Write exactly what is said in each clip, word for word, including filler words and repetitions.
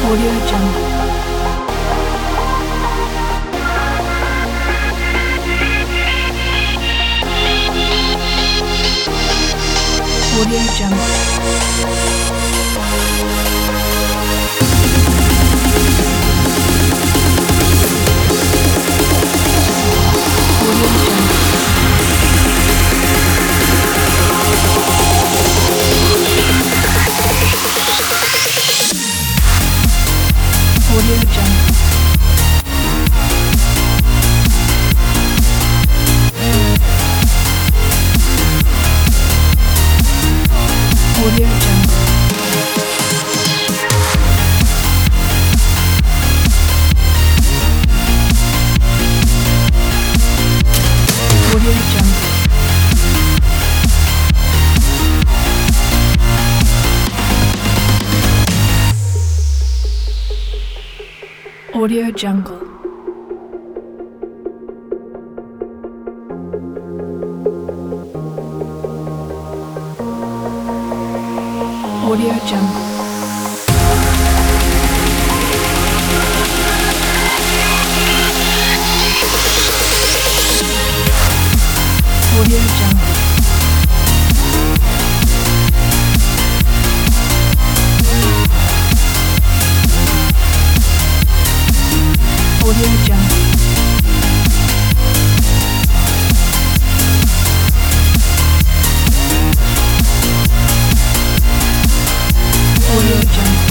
Audio Jungle. Audio Jungle. Audio Jungle. Audio Jungle. Audio Jungle. Audio Jungle. Audio Jungle. Audio Jungle. Audio Jungle. Audio Jungle.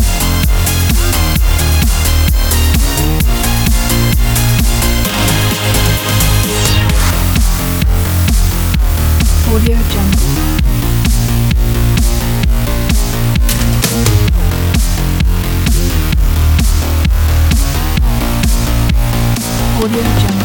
Audio Jungle. Audio Jungle.